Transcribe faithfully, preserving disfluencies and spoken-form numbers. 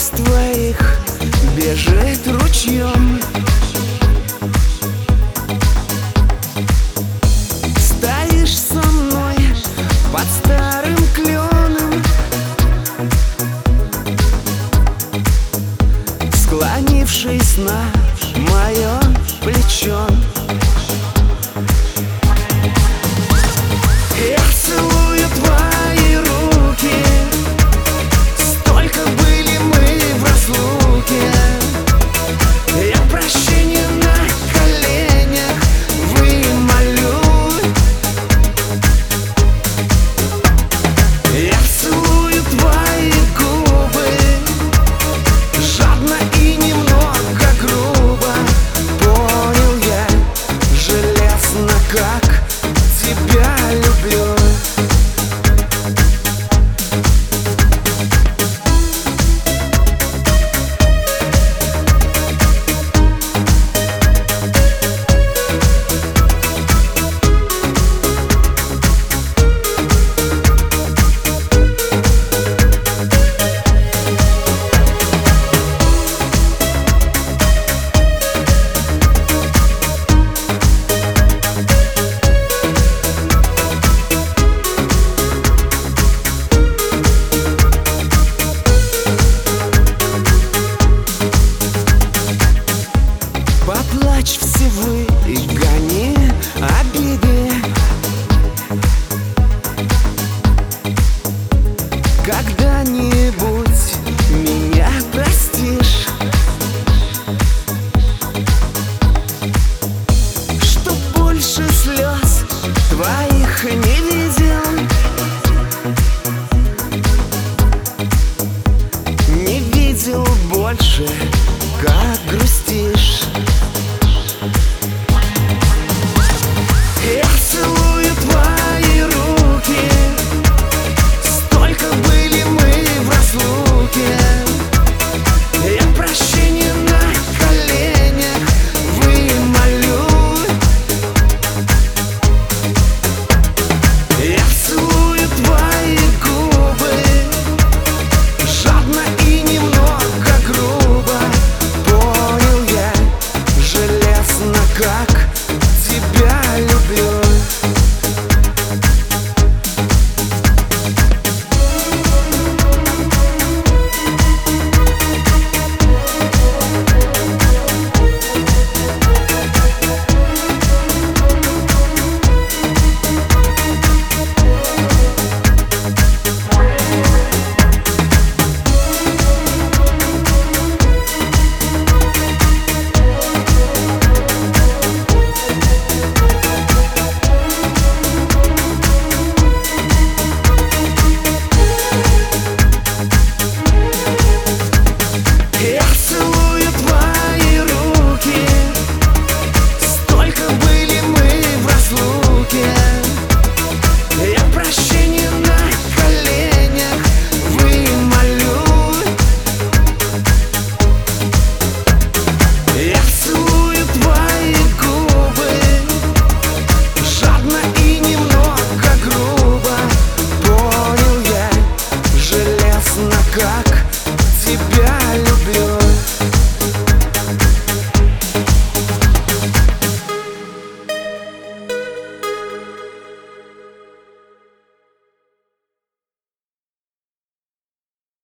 глаз твоих бежит ручьем. Стоишь со мной под старым кленом, склонившись на мое плечо. Я целую твои руки, столько были мы в разлуке. Я прощения на коленях вымолю. Я целую твои губы, жадно и немного грубо. Понял я железно, как тебя люблю. Поплачь всего и гони обиды, когда